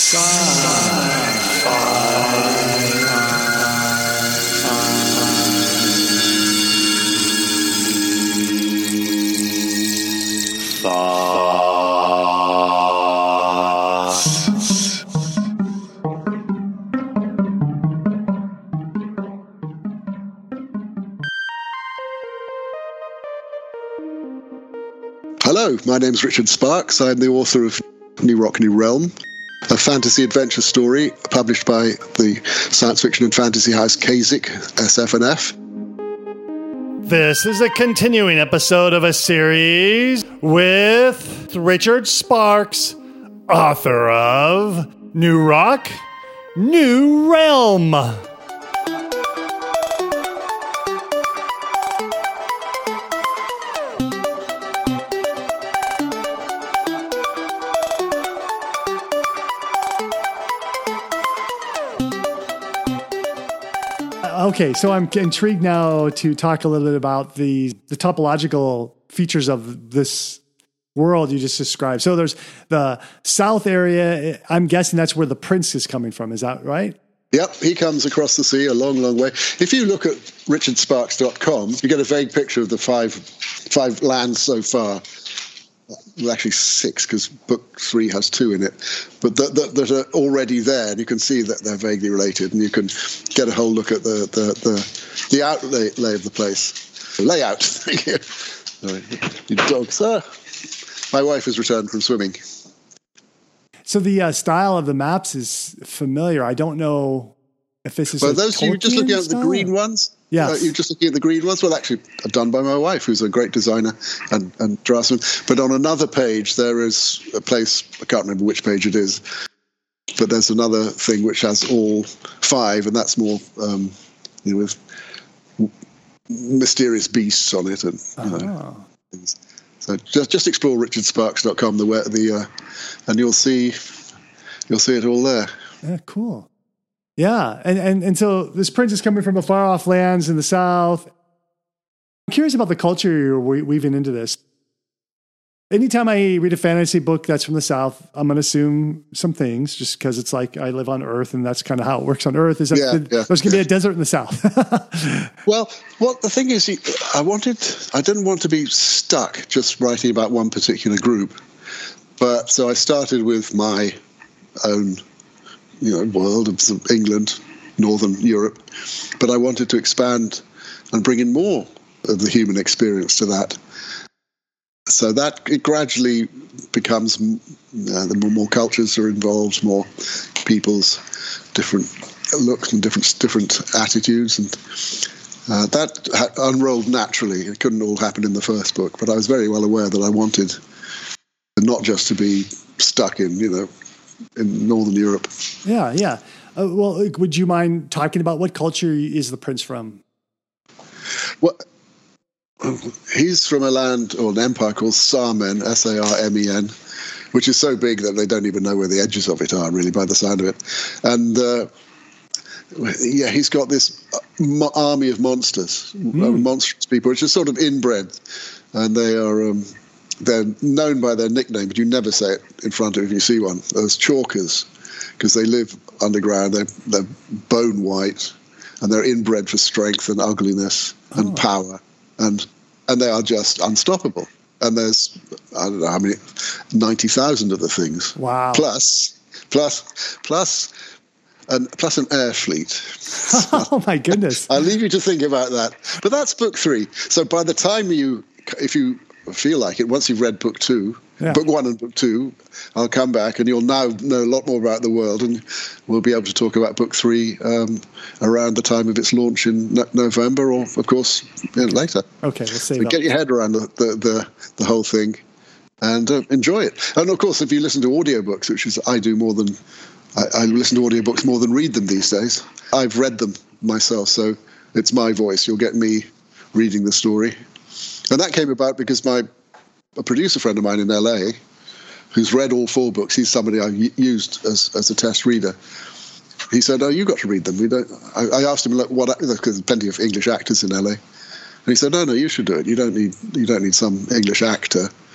Hello, my name is Richard Sparks. I'm the author of New Rock, New Realm, a fantasy adventure story published by the science fiction and fantasy house Kasich, SF&F. This is a continuing episode of a series with Richard Sparks, author of New Rock, New Realm. Okay, so I'm intrigued now to talk a little bit about the topological features of this world you just described. So there's the south area. I'm guessing that's where the prince is coming from. Is that right? Yep, he comes across the sea a long, long way. If you look at richardsparks.com, you get a vague picture of the five lands so far. Well, actually 6, because book 3 has 2 in it, but that are already there, and you can see that they're vaguely related, and you can get a whole look at the outlay of the place. Layout. Thank you. Sorry. Your dog, sir. My wife has returned from swimming. So the style of the maps is familiar. I don't know if this is. Well, those you're just looking at the green ones. Yeah, you're just looking at the green ones. Well, actually, done by my wife, who's a great designer and draftsman. But on another page, there is a place, I can't remember which page it is, but there's another thing which has all 5, and that's more with mysterious beasts on it and things. So just explore richardsparks.com and you'll see it all there. Yeah, cool. Yeah, and so this prince is coming from a far-off lands in the south. I'm curious about the culture you're weaving into this. Anytime I read a fantasy book that's from the south, I'm going to assume some things just because it's like I live on Earth and that's kind of how it works on Earth. Is that there's going to be a desert in the south? Well, the thing is, I didn't want to be stuck just writing about one particular group, but so I started with my own world of England, Northern Europe, but I wanted to expand and bring in more of the human experience to that. So that it gradually becomes the more cultures are involved, more people's different looks and different attitudes, and that unrolled naturally. It couldn't all happen in the first book, but I was very well aware that I wanted not just to be stuck in Northern Europe. Yeah. Well, would you mind talking about what culture is the prince from? Well, he's from a land or an empire called Sarmen, Sarmen, which is so big that they don't even know where the edges of it are, really, by the sound of it. And he's got this army of monsters, monstrous people, which is sort of inbred, and they are. They're known by their nickname, but you never say it in front of if you see one. There's chalkers, because they live underground. They're bone white, and they're inbred for strength and ugliness and power, and they are just unstoppable. And there's, I don't know how many, 90,000 of the things. Wow. Plus an air fleet. Oh my goodness! I'll leave you to think about that. But that's book 3. So by the time if you feel like it, once you've read book 2, book 1 and book 2, I'll come back and you'll now know a lot more about the world, and we'll be able to talk about book 3 around the time of its launch in November, or of course later. Okay, we'll see. So get your head around the whole thing and enjoy it. And of course, if you listen to audiobooks, which is I do more than I listen to audiobooks more than read them these days. I've read them myself, so it's my voice. You'll get me reading the story. And that came about because a producer friend of mine in LA, who's read all 4 books, he's somebody I used as a test reader. He said, "Oh, you got to read them." I asked him, "Look, what?" Because there's plenty of English actors in LA, and he said, "No, you should do it. You don't need some English actor."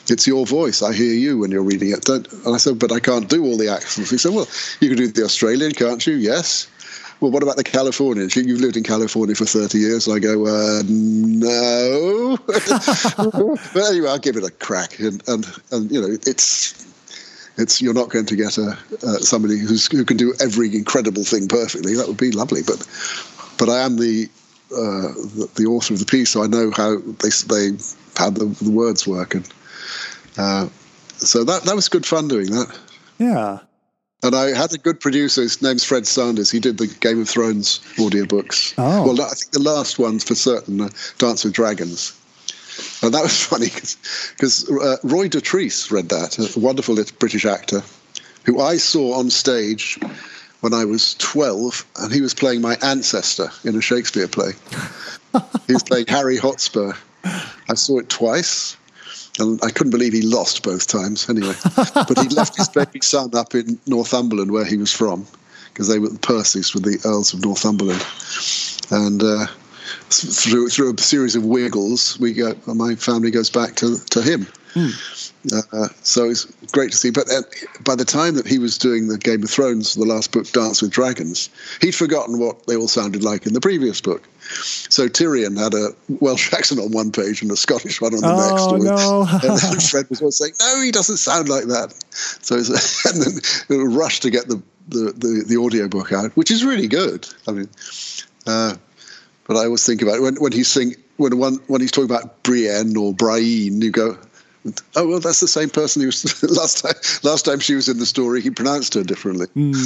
It's your voice. I hear you when you're reading it. And I said, but I can't do all the accents. He said, well, you can do the Australian, can't you? Yes. Well, what about the Californian? You've lived in California for 30 years. And I go, no. But anyway, I'll give it a crack. And you know, it's you're not going to get somebody who can do every incredible thing perfectly. That would be lovely. But I am the author of the piece, so I know how how the words work, and so that was good fun doing that. Yeah. And I had a good producer. His name's Fred Sanders. He did the Game of Thrones audiobooks. Oh. Well, I think the last ones for certain, Dance with Dragons. And that was funny because Roy Dotrice read that, a wonderful British actor, who I saw on stage when I was 12, and he was playing my ancestor in a Shakespeare play. He was playing Harry Hotspur. I saw it twice. And I couldn't believe he lost both times anyway. But he left his baby son up in Northumberland, where he was from, because they were the Percys, with the Earls of Northumberland. And through a series of wiggles, my family goes back to him. So it's great to see. But by the time that he was doing the Game of Thrones, the last book, Dance with Dragons, he'd forgotten what they all sounded like in the previous book. So Tyrion had a Welsh accent on one page and a Scottish one on the next. Oh, no. And then Fred was always saying, no, he doesn't sound like that. So and then it would rush to get the audiobook out, which is really good. I mean, but I always think about it when he's talking about Brienne or Brienne, you go, oh, well, that's the same person who was last time she was in the story. He pronounced her differently.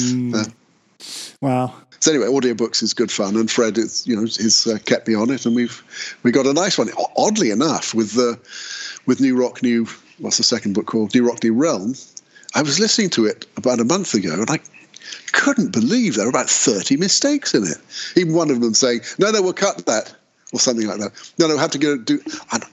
Wow. So anyway, audiobooks is good fun, and Fred is kept me on it, and we got a nice one. Oddly enough, with New Rock New, what's the second book called? New Rock New Realm. I was listening to it about a month ago, and I couldn't believe there were about 30 mistakes in it. Even one of them saying, "No, we'll cut that," or something like that. No, have to go do. And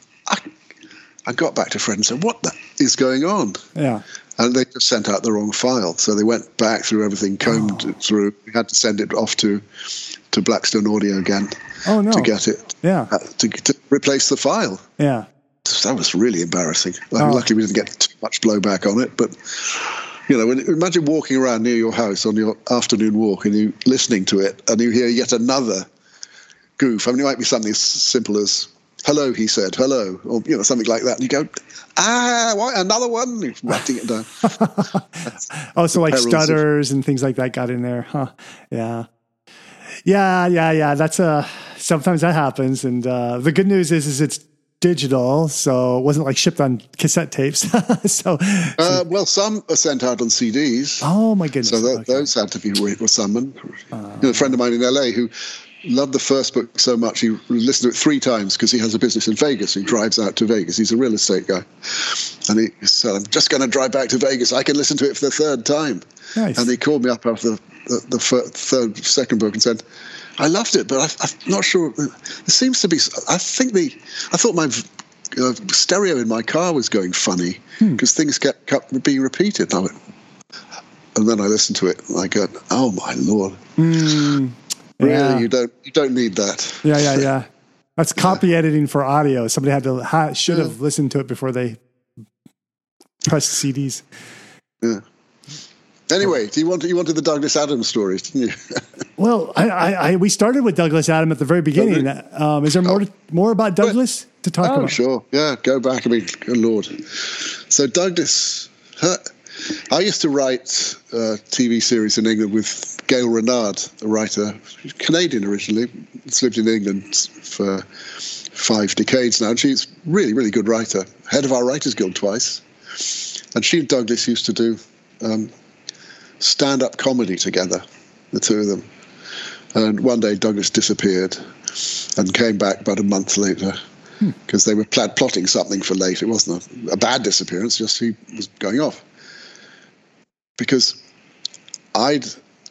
I got back to Fred and said, "What the is going on?" Yeah. And they just sent out the wrong file. So they went back through everything, combed it through. We had to send it off to Blackstone Audio again to get it, to replace the file. Yeah. That was really embarrassing. Luckily, we didn't get too much blowback on it. But, imagine walking around near your house on your afternoon walk and you listening to it and you hear yet another goof. I mean, it might be something as simple as, "Hello," he said, "hello," or, something like that. And you go, what, another one? You're writing it down. So like stutters and things like that got in there. Huh. Yeah. Yeah. That's sometimes that happens. And the good news is it's digital, so it wasn't like shipped on cassette tapes. Well, some are sent out on CDs. Oh my goodness! So those had to be summoned. A friend of mine in LA who loved the first book so much he listened to it 3 times because he has a business in Vegas. He drives out to Vegas. He's a real estate guy, and he said, "I'm just going to drive back to Vegas. I can listen to it for the 3rd time." Nice. And he called me up after the second book and said, "I loved it, but I'm not sure. There seems to be. I thought my stereo in my car was going funny because things kept being repeated." And then I listened to it and I go, "Oh my Lord! Really, you don't need that." Yeah. That's copy editing for audio. Somebody should have listened to it before they pressed CDs. Yeah. Anyway, you wanted the Douglas Adams stories, didn't you? Well, we started with Douglas Adams at the very beginning. Is there more about Douglas to talk about? Oh, sure. Yeah, go back. I mean, good Lord. So Douglas, I used to write TV series in England with Gail Renard, a writer, Canadian originally. She's lived in England for 5 decades now. And she's really, really good writer. Head of our Writers Guild twice. And she and Douglas used to do stand-up comedy together, the two of them. And one day Douglas disappeared and came back about a month later because they were plotting something for late. It wasn't a bad disappearance, just he was going off. Because I'd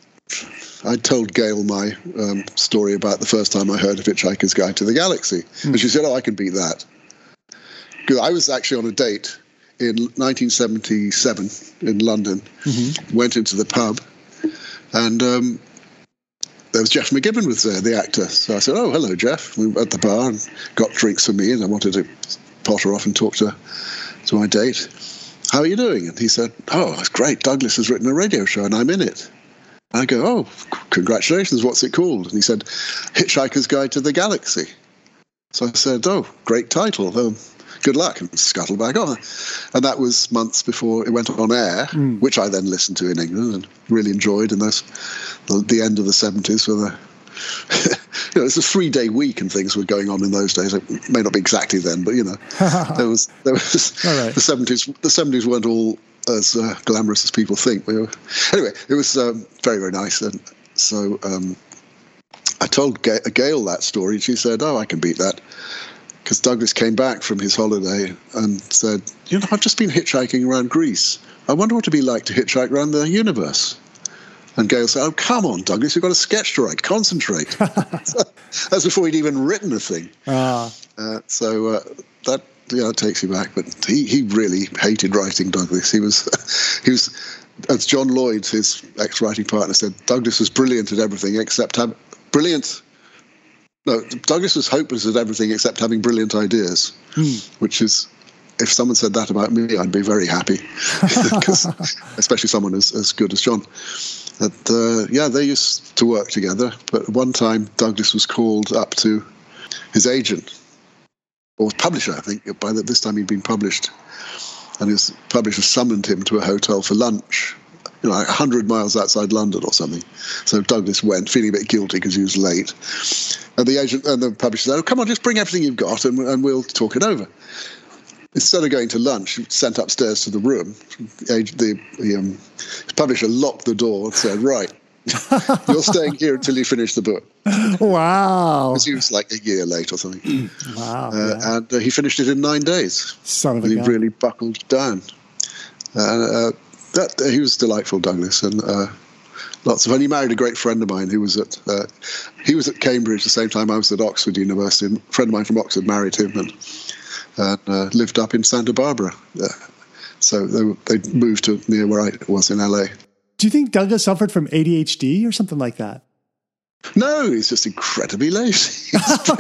told Gail my story about the first time I heard of Hitchhiker's Guide to the Galaxy. And she said, "Oh, I can beat that." Because I was actually on a date in 1977 in London, went into the pub, and there was Jeff McGibbon was there, the actor. So I said, "Oh, hello, Jeff." We were at the bar and got drinks for me, and I wanted to potter off and talk to to my date. How are you doing? And he said, oh, it's great. Douglas has written a radio show and I'm in it. And I go, oh, congratulations. What's it called? And he said, Hitchhiker's Guide to the Galaxy. So I said, oh, great title. Good luck, and scuttle back on. And that was months before it went on air, which I then listened to in England and really enjoyed in the end of the 70s. It's a 3-day week and things were going on in those days. It may not be exactly then, but there was right. The 70s weren't all as glamorous as people think. Anyway, it was very, very nice. And so I told Gail that story, and she said, oh, I can beat that. Because Douglas came back from his holiday and said, I've just been hitchhiking around Greece. I wonder what it'd be like to hitchhike around the universe. And Gail said, oh, come on, Douglas, you've got a sketch to write. Concentrate. That's before he'd even written a thing. So that takes you back. But he really hated writing Douglas. He was, as John Lloyd, his ex-writing partner, said, Douglas was brilliant at everything except brilliant. No, Douglas was hopeless at everything except having brilliant ideas, which is, if someone said that about me, I'd be very happy, especially someone as good as John. They used to work together, but one time Douglas was called up to his agent, or publisher, I think. By this time he'd been published, and his publisher summoned him to a hotel for lunch, 100 miles outside London or something. So Douglas went, feeling a bit guilty because he was late. And the agent and the publisher said, oh, come on, just bring everything you've got and we'll talk it over. Instead of going to lunch, he sent upstairs to the room. The publisher locked the door and said, right, you're staying here until you finish the book. Wow. Because he was like a year late or something. Wow. And he finished it in 9 days. Son of a gun. He really buckled down. He was delightful, Douglas, and lots of fun. He married a great friend of mine who was at Cambridge the same time I was at Oxford University. And a friend of mine from Oxford married him and lived up in Santa Barbara. So they moved to near where I was in LA. Do you think Douglas suffered from ADHD or something like that? No, he's just incredibly lazy.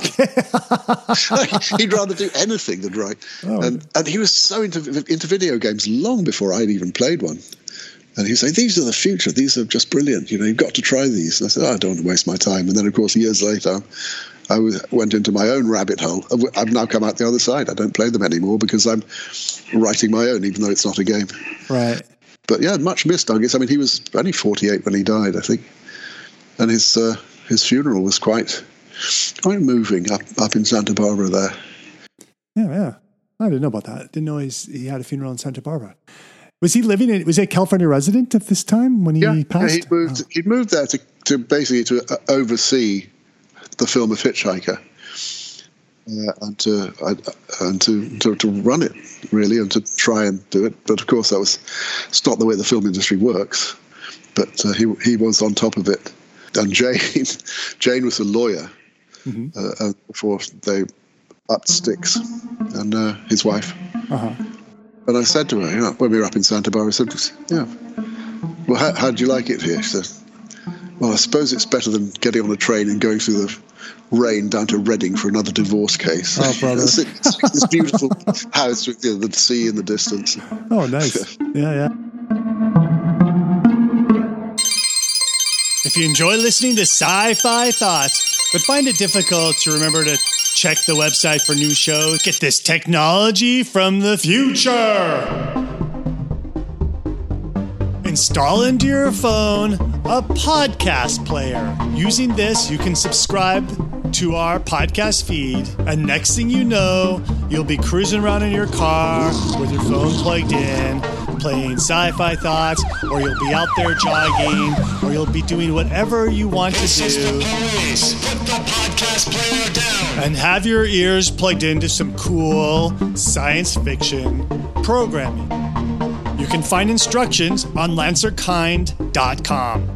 He'd rather do anything than write. Oh. And he was so into video games long before I'd even played one. And he'd say, these are the future. These are just brilliant. You've got to try these. And I said, I don't want to waste my time. And then, of course, years later, I went into my own rabbit hole. I've now come out the other side. I don't play them anymore because I'm writing my own, even though it's not a game. Right. But yeah, much missed Douglas. I mean, he was only 48 when he died, I think. And his funeral was quite moving up in Santa Barbara there. Yeah. I didn't know about that. Didn't know he had a funeral in Santa Barbara. Was he was he a California resident at this time when he passed? Yeah, he'd moved there to basically oversee the film of Hitchhiker and to run it, really, and to try and do it. But of course, it's not the way the film industry works. But he was on top of it. And Jane was a lawyer before they upped sticks, and his wife. Uh-huh. And I said to her, when we were up in Santa Barbara, I said, yeah, well, how do you like it here? She said, well, I suppose it's better than getting on a train and going through the rain down to Reading for another divorce case. Oh, brother. This beautiful house with the sea in the distance. Oh, nice. Yeah. If you enjoy listening to Sci-Fi Thoughts, but find it difficult to remember to check the website for new shows, get this technology from the future. Install into your phone a podcast player. Using this, you can subscribe to our podcast feed, and next thing you know, you'll be cruising around in your car with your phone plugged in, playing Sci-Fi Thoughts, or you'll be out there jogging, or you'll be doing whatever you want to do. Police, put the podcast player down. And have your ears plugged into some cool science fiction programming. You can find instructions on LancerKind.com.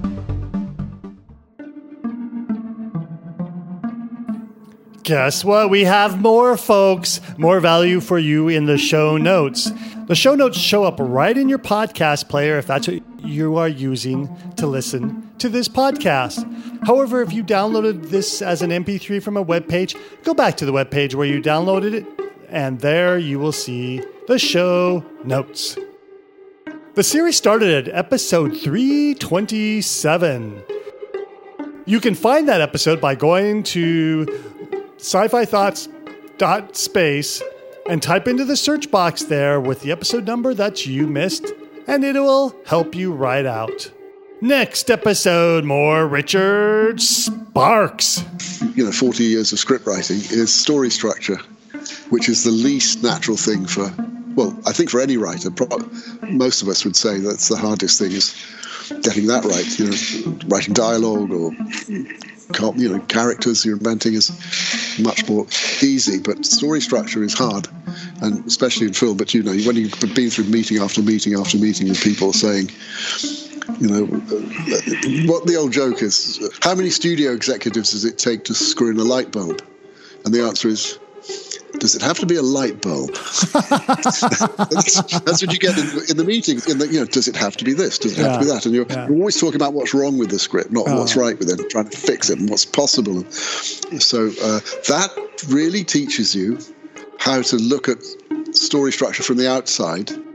Guess what? We have more, folks. More value for you in the show notes. The show notes show up right in your podcast player if that's what you are using to listen to this podcast. However, if you downloaded this as an MP3 from a webpage, go back to the webpage where you downloaded it and there you will see the show notes. The series started at episode 327. You can find that episode by going to sci-fi-thoughts.space and type into the search box there with the episode number that you missed, and it will help you right out. Next episode, more Richard Sparks. 40 years of script writing is story structure, which is the least natural thing for, well, I think for any writer. Most of us would say that's the hardest thing is getting that right. Writing dialogue or characters you're inventing is much more easy, but story structure is hard, and especially in film. But when you've been through meeting after meeting after meeting with people saying, what the old joke is, how many studio executives does it take to screw in a light bulb? And the answer is, does it have to be a light bulb? That's what you get in the meetings. Does it have to be this? Does it have to be that? And you're always talking about what's wrong with the script, not what's right with it, trying to fix it and what's possible. So that really teaches you how to look at story structure from the outside